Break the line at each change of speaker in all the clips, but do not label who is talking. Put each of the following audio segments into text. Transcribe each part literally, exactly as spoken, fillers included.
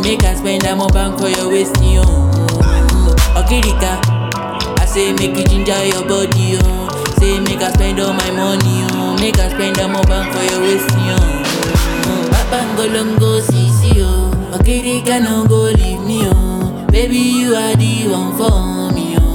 Make I spend that more bank for your waist, yo. Okirika, I say make you ginger your body, yo. Say make I spend all my money, yo. Make I spend that more bank for your waist, yo. Babangolongo sisi, yo. Okirika no go leave me, yo. Baby you are the one for me, yo.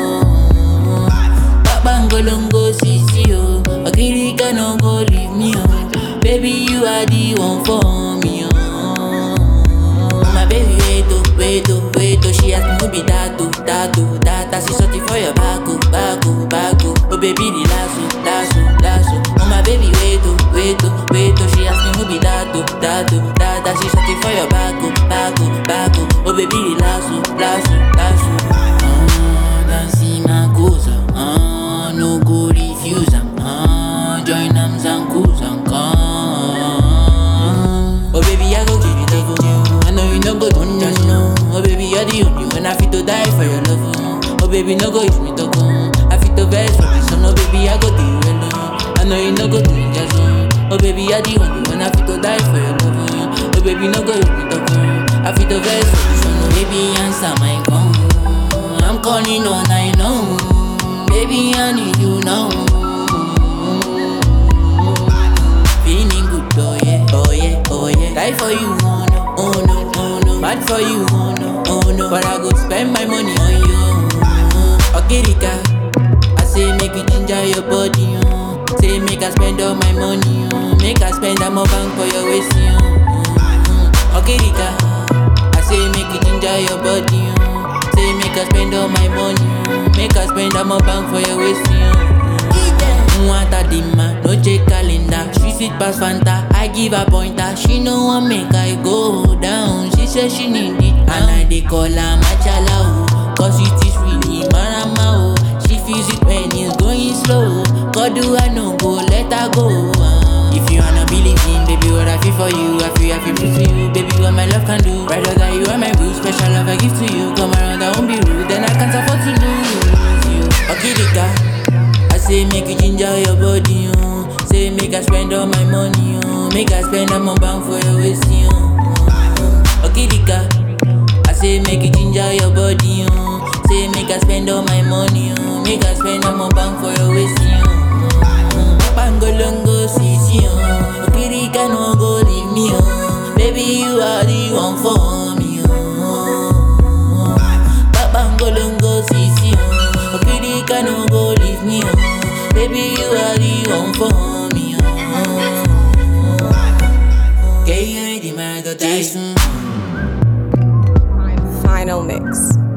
Babangolongo sisi, yo. Okirika no go leave me, yo. Baby you are the one for me, yo. My baby wait oh, wait oh, wait oh. She ask me who be that oh, that oh, that oh. She searching for your back oh, back oh, back oh. Oh baby the lasso, lasso, lasso. Oh my baby wait oh, wait oh, wait oh. She ask me who be that oh, that oh, that oh. She searching for your back oh, back oh, back oh. Oh baby the lasso, lasso, lasso. Ah, dancing my goza, ah, no go refuse am, ah, join am zanku zanka. Oh baby I go give you love, oh. I know you no go do just no. Oh baby you're the only one I fit to die for your love, oh. Oh baby no go use me to go, I fit to vex for this, so no baby I go do you alone. I know you no go do me just no. Oh baby you're the only one I fit to die for your love, oh. Oh baby no go use me to go, I fit to vex for this, so no baby answer my call. I'm calling all night long, baby I need you now. Feeling good, oh yeah, oh yeah, oh yeah. Die for you, oh no, oh no, oh no. Bad for you, oh no, oh no. But I go spend my money on you. Okirika, I say make you ginger your body, oh. Say make I spend all my money, oh. Make I spend that more bank for your waist, oh. Okirika, I say make you ginger your body, oh. Say make I spend all my money, oh. Make I spend that more bank for your waist, oh. Mwata dima, no check calendar. She sweet pass Fanta, I give her pointer. She no want make I go down. She say she need it, and I dey call her machala, oh. Cause it is really marama, oh. She feels it when it's going slow. God do I no go, let her go, uh. If you wanna believe in, baby, what I feel for you, I feel, I feel true to you. Baby, what my love can do. Rather than you are my boo, special love I give to you. Come around, I won't be rude, then I can't afford to lose you. Okirika, say make you ginger your body, oh. Say make I spend all my money, oh. Make I spend all my bank for your waist, oh. Okirika, I say make you ginger your body, oh. Say make I spend all my money, oh. Make I spend all my bank for your waist, oh. Bangolongo sisi, oh. Okirika no go leave me, oh. Baby you are the one for me, oh. Bangolongo sisi, oh. Okirika no go leave me, oh. Baby, you are the one for me, oh. Okay, you're the man that I
Final mix.